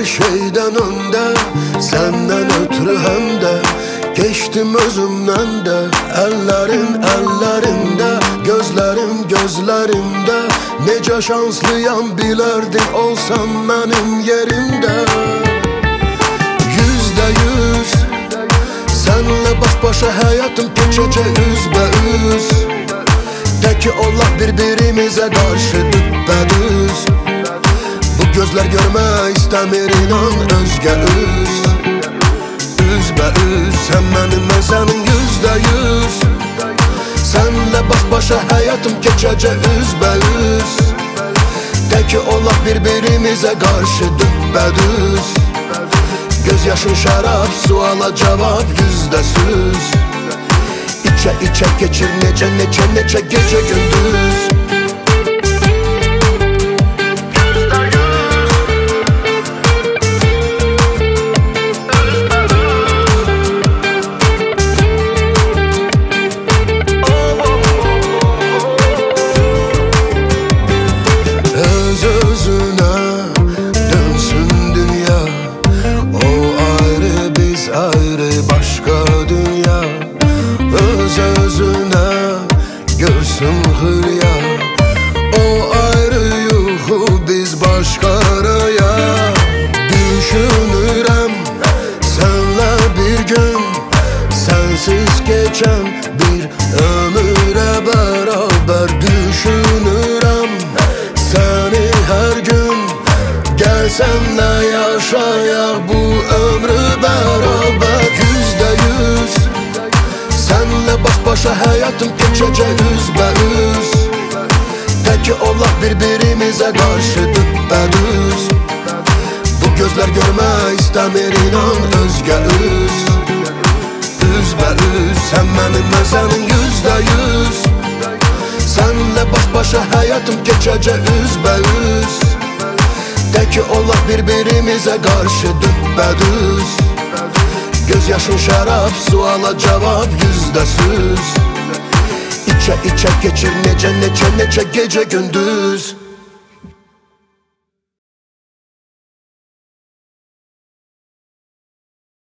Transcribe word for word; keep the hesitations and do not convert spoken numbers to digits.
her şeyden önde, senden ötürü hem de geçtim özümden de. Ellerin ellerinde, gözlerim gözlerimde. Nece şanslıyam bilerdin olsam benim yerimde. Yüzde yüz senle baş başa hayatım geçecek yüz be yüz. De ki Allah birbirimize karşı düppedüz. Bu gözler görme istemir inan özge üz. Üz be üz sen benim ben senin yüzde yüz. Senle baş başa hayatım geçecek yüz be yüz. De ki Allah birbirimize karşı düppedüz. Gözyaşın şarap, suala cevap yüzde süz. İçe içe geçir nece nece nece gece gündüz. Öz özüne dönsün dünya. O ayrı biz ayrı başka dünya. Öz özüne görsün hülya. O ayrı yuhu biz başka araya. Düşünürem senle bir gün, sensiz geçen bir ömüre beraber. Düşünürem seni her gün, gel senle yaşayak bu ömrü beraber. Yüzde yüz senle baş başa hayatım geçecek yüz be yüz. De ki Allah birbirimize karşı düppedüz. Bu gözler görme istemir inan özge üz. Üz be üz sen benim ben senin yüzde yüz. Senle baş başa hayatım geçecek yüz be yüz. De ki Allah birbirimize karşı düppedüz. Gözyaşın şarap, suala cevap yüzde süz. İçe içe geçir nece nece nece gece gündüz.